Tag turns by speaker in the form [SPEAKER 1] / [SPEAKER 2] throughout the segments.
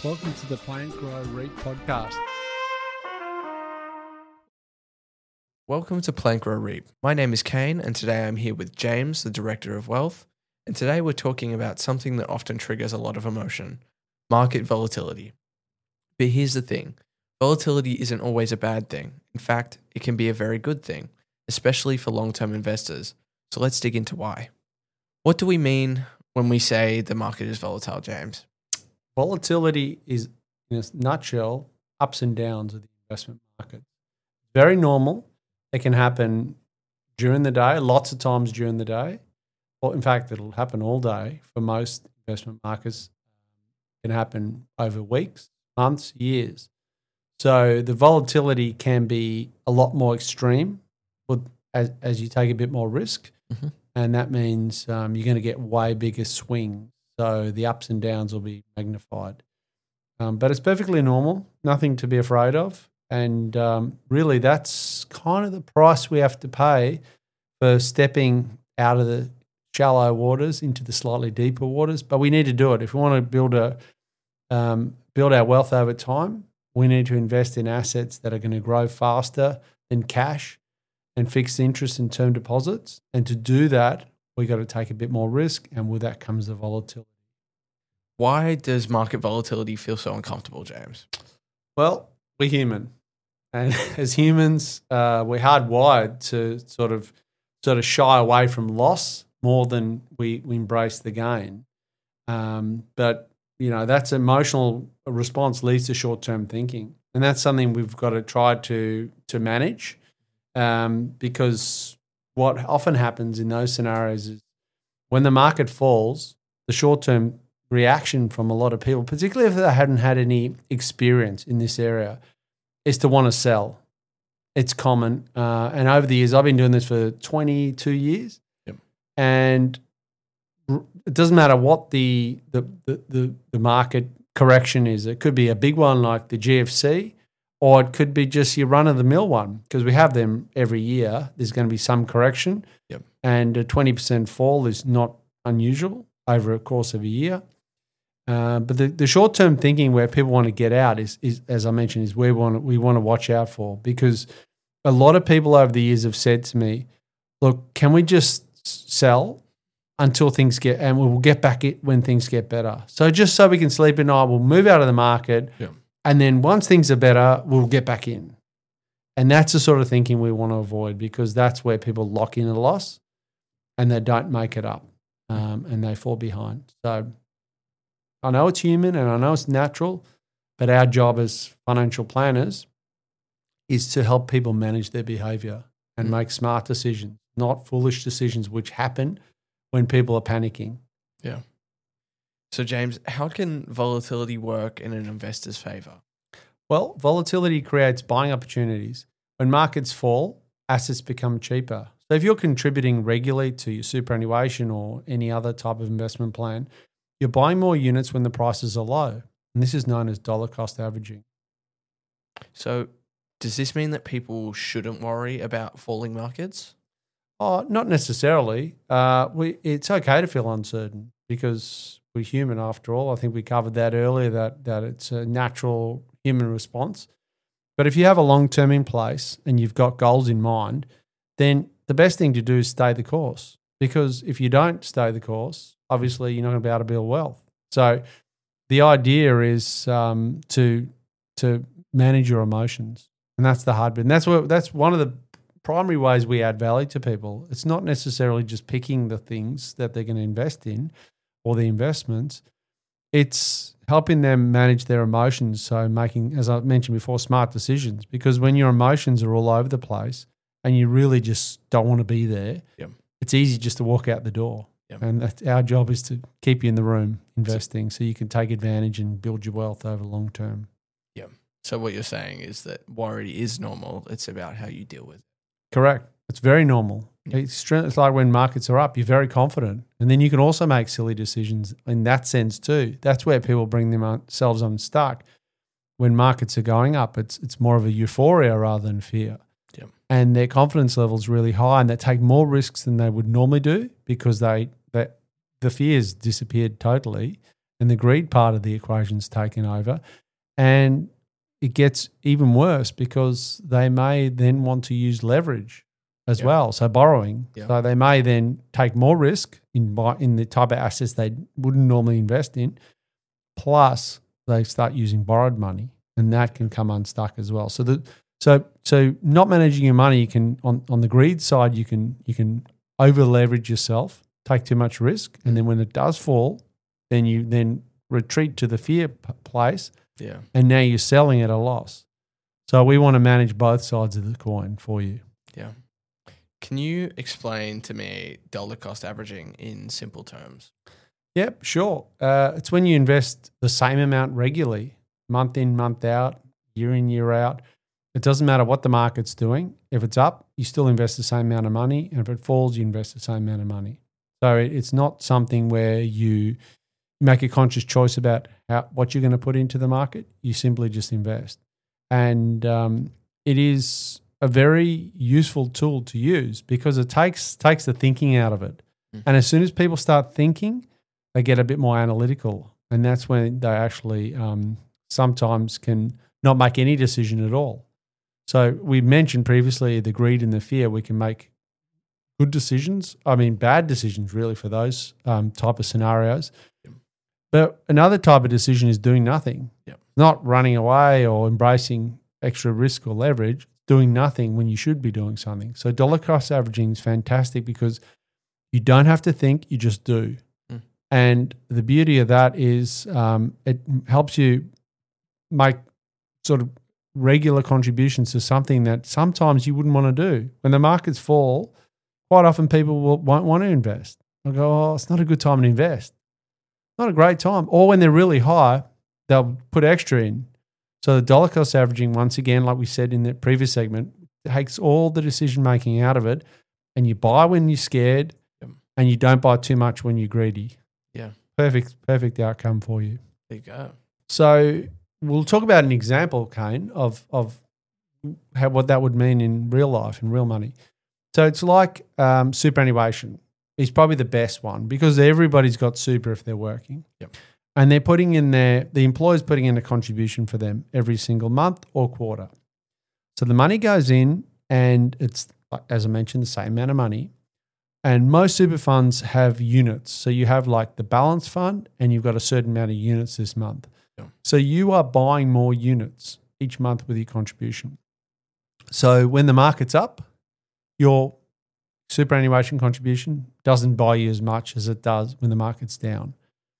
[SPEAKER 1] Welcome to the Plant Grow REIT podcast.
[SPEAKER 2] Welcome to Plant Grow REIT. My name is Kane, and today I'm here with James, the Director of Wealth. And today we're talking about something that often triggers a lot of emotion: market volatility. But here's the thing: volatility isn't always a bad thing. In fact, it can be a very good thing, especially for long-term investors. So let's dig into why. What do we mean when we say the market is volatile, James?
[SPEAKER 1] Volatility is, in a nutshell, ups and downs of the investment market. Very normal. It can happen during the day, lots of times during the day. Or in fact, it'll happen all day for most investment markets. It can happen over weeks, months, years. So the volatility can be a lot more extreme as you take a bit more risk.
[SPEAKER 2] Mm-hmm.
[SPEAKER 1] And that means you're going to get way bigger swings. So the ups and downs will be magnified. But it's perfectly normal, nothing to be afraid of. And really that's kind of the price we have to pay for stepping out of the shallow waters into the slightly deeper waters. But we need to do it. If we want to build our wealth over time, we need to invest in assets that are going to grow faster than cash and fixed interest and term deposits. And to do that, we got to take a bit more risk, and with that comes the volatility.
[SPEAKER 2] Why does market volatility feel so uncomfortable, James?
[SPEAKER 1] Well, we're human. And as humans, we're hardwired to sort of shy away from loss more than we embrace the gain. But, you know, that's emotional response leads to short-term thinking. And that's something we've got to try to manage because what often happens in those scenarios is when the market falls, the short-term reaction from a lot of people, particularly if they hadn't had any experience in this area, is to want to sell. It's common. And over the years, I've been doing this for 22 years.
[SPEAKER 2] Yep.
[SPEAKER 1] And it doesn't matter what the market correction is. It could be a big one like the GFC, or it could be just your run-of-the-mill one, because we have them every year. There's going to be some correction.
[SPEAKER 2] Yep.
[SPEAKER 1] And a 20% fall is not unusual over a course of a year. But the short-term thinking where people want to get out is as I mentioned, is where we want to watch out for, because a lot of people over the years have said to me, look, can we just sell until things get, and we'll get back it when things get better. So just so we can sleep at night, we'll move out of the market.
[SPEAKER 2] Yeah.
[SPEAKER 1] And then once things are better, we'll get back in. And that's the sort of thinking we want to avoid, because that's where people lock in a loss and they don't make it up and they fall behind. So I know it's human and I know it's natural, but our job as financial planners is to help people manage their behavior and make smart decisions, not foolish decisions which happen when people are panicking.
[SPEAKER 2] Yeah. So, James, how can volatility work in an investor's favor?
[SPEAKER 1] Well, volatility creates buying opportunities. When markets fall, assets become cheaper. So if you're contributing regularly to your superannuation or any other type of investment plan, you're buying more units when the prices are low. And this is known as dollar cost averaging.
[SPEAKER 2] So does this mean that people shouldn't worry about falling markets?
[SPEAKER 1] Oh, not necessarily. It's okay to feel uncertain because we're human after all. I think we covered that earlier, that it's a natural human response. But if you have a long-term in place and you've got goals in mind, then the best thing to do is stay the course. Because if you don't stay the course, obviously you're not going to be able to build wealth. So the idea is to manage your emotions. And that's the hard bit. And that's one of the primary ways we add value to people. It's not necessarily just picking the things that they're going to invest in or the investments. It's helping them manage their emotions. So making, as I mentioned before, smart decisions. Because when your emotions are all over the place and you really just don't want to be there,
[SPEAKER 2] Yep.
[SPEAKER 1] It's easy just to walk out the door.
[SPEAKER 2] Yep.
[SPEAKER 1] And our job is to keep you in the room investing so you can take advantage and build your wealth over long term.
[SPEAKER 2] Yeah. So what you're saying is that worry is normal. It's about how you deal with it.
[SPEAKER 1] Correct. It's very normal. It's like when markets are up, you're very confident. And then you can also make silly decisions in that sense too. That's where people bring themselves unstuck. When markets are going up, it's more of a euphoria rather than fear.
[SPEAKER 2] Yep.
[SPEAKER 1] And their confidence level is really high and they take more risks than they would normally do because the fears disappeared totally and the greed part of the equation's taken over. And it gets even worse because they may then want to use leverage as well, so borrowing.
[SPEAKER 2] Yeah.
[SPEAKER 1] So they may then take more risk in the type of assets they wouldn't normally invest in, plus they start using borrowed money, and that can come unstuck as well. So not managing your money, you can on the greed side, you can over leverage yourself, take too much risk, and then when it does fall, then you retreat to the fear place, and now you're selling at a loss. So we want to manage both sides of the coin for you.
[SPEAKER 2] Yeah. Can you explain to me dollar cost averaging in simple terms?
[SPEAKER 1] Yep, sure. It's when you invest the same amount regularly, month in, month out, year in, year out. It doesn't matter what the market's doing. If it's up, you still invest the same amount of money. And if it falls, you invest the same amount of money. So it's not something where you make a conscious choice about what you're going to put into the market. You simply just invest. And it is a very useful tool to use because it takes the thinking out of it. And as soon as people start thinking, they get a bit more analytical. And that's when they actually sometimes can not make any decision at all. So we mentioned previously the greed and the fear. We can make good decisions. I mean, bad decisions really for those type of scenarios. But another type of decision is doing nothing, not running away or embracing extra risk or leverage, doing nothing when you should be doing something. So dollar cost averaging is fantastic because you don't have to think, you just do. And the beauty of that is it helps you make sort of regular contributions to something that sometimes you wouldn't want to do. When the markets fall, quite often people won't want to invest. They'll go, oh, it's not a good time to invest. Not a great time. Or when they're really high, they'll put extra in. So the dollar cost averaging, once again, like we said in the previous segment, takes all the decision making out of it, and you buy when you're scared, and you don't buy too much when you're greedy.
[SPEAKER 2] Yeah.
[SPEAKER 1] Perfect outcome for you.
[SPEAKER 2] There you go.
[SPEAKER 1] So we'll talk about an example, Kane, of what that would mean in real life, in real money. So it's like superannuation is probably the best one because everybody's got super if they're working. And they're putting in the employer's putting in a contribution for them every single month or quarter. So the money goes in and it's, as I mentioned, the same amount of money. And most super funds have units. So you have like the balance fund and you've got a certain amount of units this month. So you are buying more units each month with your contribution. So when the market's up, your superannuation contribution doesn't buy you as much as it does when the market's down.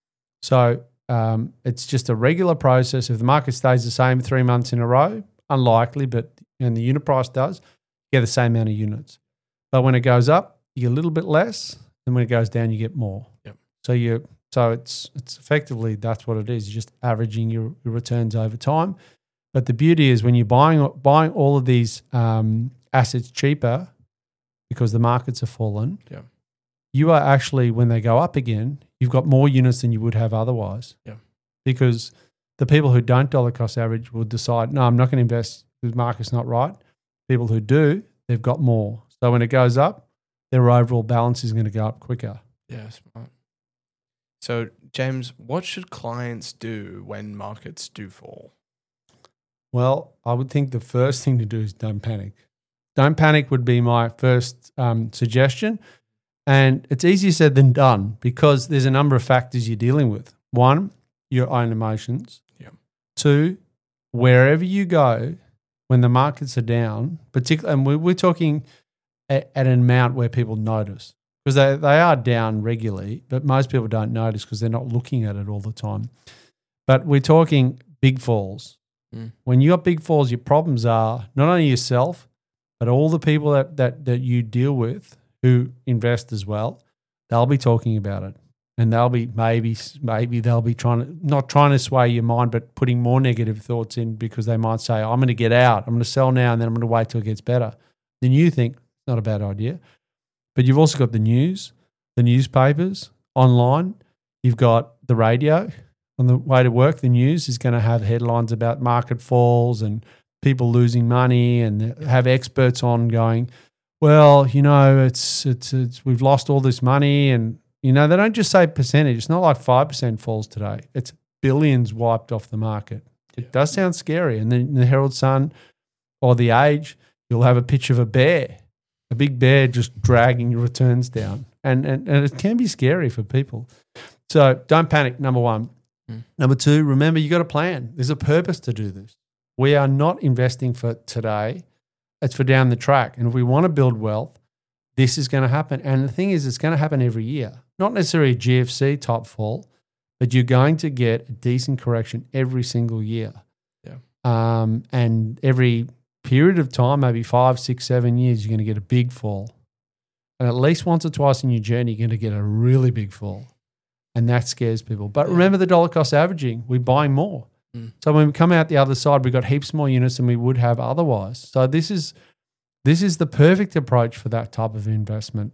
[SPEAKER 1] So it's just a regular process. If the market stays the same 3 months in a row, unlikely, but and the unit price does, you get the same amount of units. But when it goes up, you get a little bit less, and when it goes down, you get more. So it's effectively that's what it is. You're just averaging your returns over time. But the beauty is when you're buying all of these assets cheaper because the markets have fallen, you are actually, when they go up again, you've got more units than you would have otherwise. Because the people who don't dollar cost average will decide, no, I'm not going to invest because the market's not right. People who do, they've got more. So when it goes up, their overall balance is going to go up quicker.
[SPEAKER 2] Yeah, smart. So, James, what should clients do when markets do fall?
[SPEAKER 1] Well, I would think the first thing to do is don't panic. Don't panic would be my first suggestion. And it's easier said than done because there's a number of factors you're dealing with. One, your own emotions. Two, wherever you go, when the markets are down, particularly, and we're talking at an amount where people notice. Because they are down regularly, but most people don't notice because they're not looking at it all the time. But we're talking big falls. When you got big falls, your problems are not only yourself, but all the people that you deal with who invest as well. They'll be talking about it, and they'll be maybe they'll be not trying to sway your mind, but putting more negative thoughts in because they might say, "I'm going to get out. I'm going to sell now, and then I'm going to wait till it gets better." Then you think it's not a bad idea. But you've also got the news, the newspapers, online. You've got the radio. On the way to work, the news is going to have headlines about market falls and people losing money, and have experts on going, well, you know, it's we've lost all this money and They don't just say percentage. It's not like 5% falls today. It's billions wiped off the market. It does sound scary. And then in the Herald Sun or The Age, you'll have a picture of a bear, a big bear just dragging your returns down. And it can be scary for people. So don't panic, number one. Number two, remember you got a plan. There's a purpose to do this. We are not investing for today. It's for down the track. And if we want to build wealth, this is going to happen. And the thing is, it's going to happen every year. Not necessarily a GFC type fall, but you're going to get a decent correction every single year.
[SPEAKER 2] Yeah.
[SPEAKER 1] And every period of time, maybe 5, 6, 7 years, you're going to get a big fall. And at least once or twice in your journey, you're going to get a really big fall. And that scares people. But remember the dollar cost averaging, we're buying more. So when we come out the other side, we've got heaps more units than we would have otherwise. So this is the perfect approach for that type of investment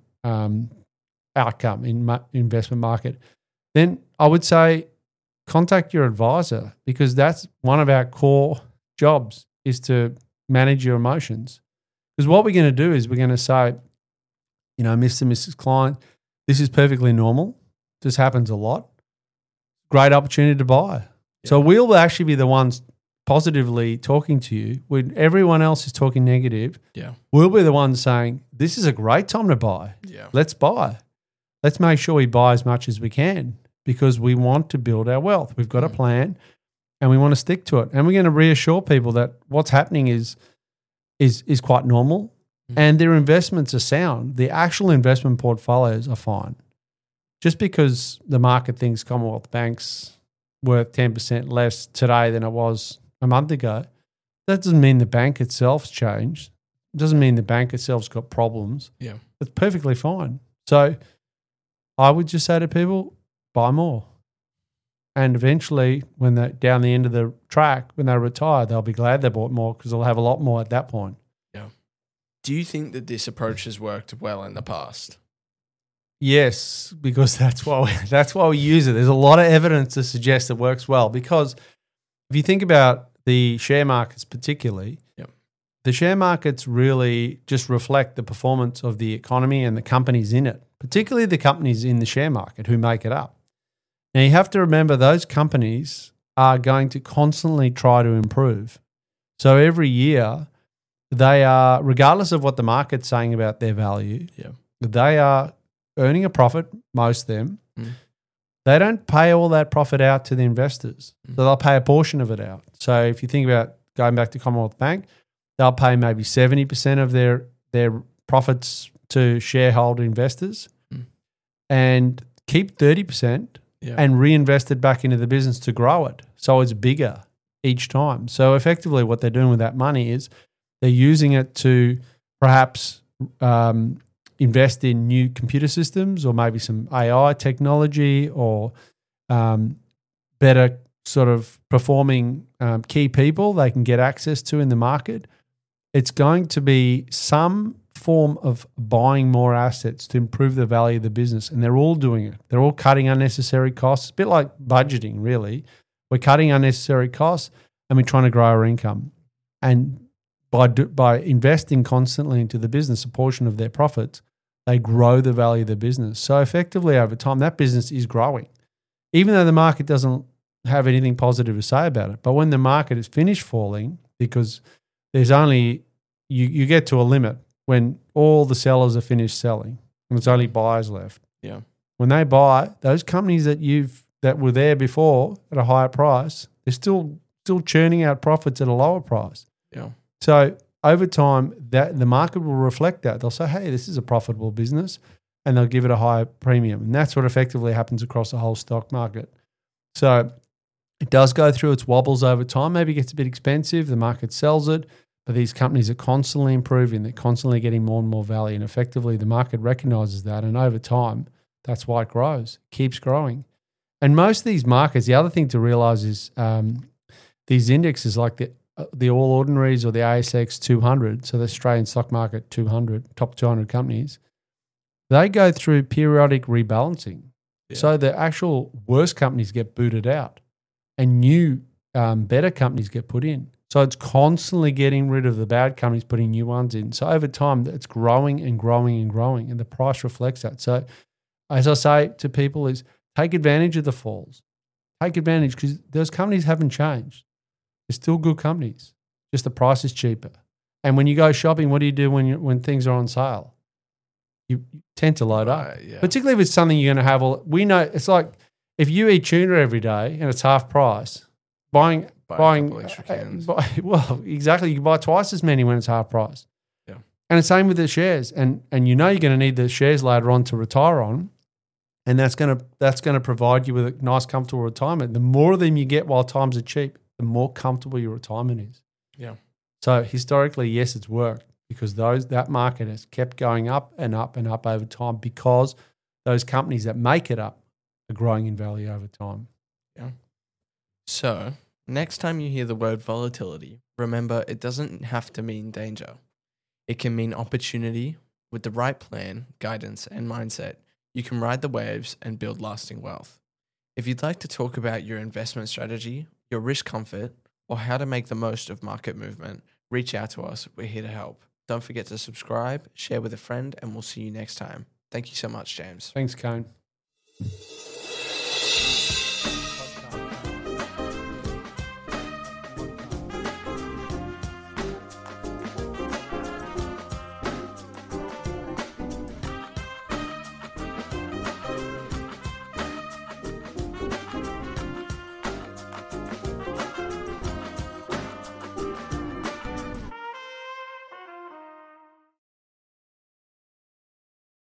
[SPEAKER 1] outcome in investment market. Then I would say contact your advisor, because that's one of our core jobs, is to manage your emotions. Because what we're going to do is we're going to say, Mr. and Mrs. Client, this is perfectly normal. This happens a lot. Great opportunity to buy. Yeah. So we'll actually be the ones positively talking to you when everyone else is talking negative.
[SPEAKER 2] Yeah.
[SPEAKER 1] We'll be the ones saying, this is a great time to buy.
[SPEAKER 2] Yeah.
[SPEAKER 1] Let's buy. Let's make sure we buy as much as we can, because we want to build our wealth. We've got a plan and we want to stick to it. And we're going to reassure people that what's happening is quite normal and their investments are sound. The actual investment portfolios are fine. Just because the market thinks Commonwealth Bank's worth 10% less today than it was a month ago, that doesn't mean the bank itself's changed. It doesn't mean the bank itself's got problems.
[SPEAKER 2] Yeah.
[SPEAKER 1] It's perfectly fine. So I would just say to people, buy more. And eventually, when they're down the end of the track, when they retire, they'll be glad they bought more, because they'll have a lot more at that point.
[SPEAKER 2] Yeah. Do you think that this approach has worked well in the past?
[SPEAKER 1] Yes, because that's why we use it. There's a lot of evidence to suggest it works well, because if you think about the share markets particularly, the share markets really just reflect the performance of the economy and the companies in it, particularly the companies in the share market who make it up. Now, you have to remember those companies are going to constantly try to improve. So every year, they are, regardless of what the market's saying about their value, they are earning a profit, most of them. They don't pay all that profit out to the investors. So they'll pay a portion of it out. So if you think about going back to Commonwealth Bank, they'll pay maybe 70% of their profits to shareholder investors and keep 30% and reinvest it back into the business to grow it. So it's bigger each time. So effectively what they're doing with that money is they're using it to perhaps invest in new computer systems, or maybe some AI technology, or better sort of performing key people they can get access to in the market. It's going to be some form of buying more assets to improve the value of the business, and they're all doing it. They're all cutting unnecessary costs. It's a bit like budgeting, really. We're cutting unnecessary costs and we're trying to grow our income. And by investing constantly into the business, a portion of their profits, they grow the value of the business. So effectively over time, that business is growing, even though the market doesn't have anything positive to say about it. But when the market is finished falling, because there's only, you get to a limit when all the sellers are finished selling and there's only buyers left.
[SPEAKER 2] Yeah.
[SPEAKER 1] When they buy, those companies that were there before at a higher price, they're still churning out profits at a lower price.
[SPEAKER 2] Yeah.
[SPEAKER 1] So over time, that the market will reflect that. They'll say, hey, this is a profitable business, and they'll give it a higher premium. And that's what effectively happens across the whole stock market. So it does go through its wobbles over time. Maybe it gets a bit expensive. The market sells it, but these companies are constantly improving. They're constantly getting more and more value. And effectively, the market recognizes that. And over time, that's why it grows, it keeps growing. And most of these markets, the other thing to realize is these indexes like the All Ordinaries or the ASX 200, so the Australian Stock Market 200, top 200 companies, they go through periodic rebalancing. Yeah. So the actual worst companies get booted out and new, better companies get put in. So it's constantly getting rid of the bad companies, putting new ones in. So over time, it's growing and growing and growing, and the price reflects that. So as I say to people, is take advantage of the falls. Take advantage because those companies haven't changed. They're still good companies. Just the price is cheaper. And when you go shopping, what do you do when things are on sale? You tend to load up, particularly if it's something you're going to have. We know it's like if you eat tuna every day and it's half price, buying
[SPEAKER 2] a couple extra cans.
[SPEAKER 1] Well, exactly. You can buy twice as many when it's half price.
[SPEAKER 2] Yeah.
[SPEAKER 1] And it's same with the shares. And you know you're going to need the shares later on to retire on. And that's going to provide you with a nice, comfortable retirement. The more of them you get while times are cheap, the more comfortable your retirement is.
[SPEAKER 2] Yeah.
[SPEAKER 1] So historically, yes, it's worked because that market has kept going up and up and up over time because those companies that make it up are growing in value over time.
[SPEAKER 2] Yeah. So next time you hear the word volatility, remember it doesn't have to mean danger. It can mean opportunity. With the right plan, guidance, and mindset, you can ride the waves and build lasting wealth. If you'd like to talk about your investment strategy, your risk comfort, or how to make the most of market movement, reach out to us. We're here to help. Don't forget to subscribe, share with a friend, and we'll see you next time. Thank you so much, James.
[SPEAKER 1] Thanks, Kane.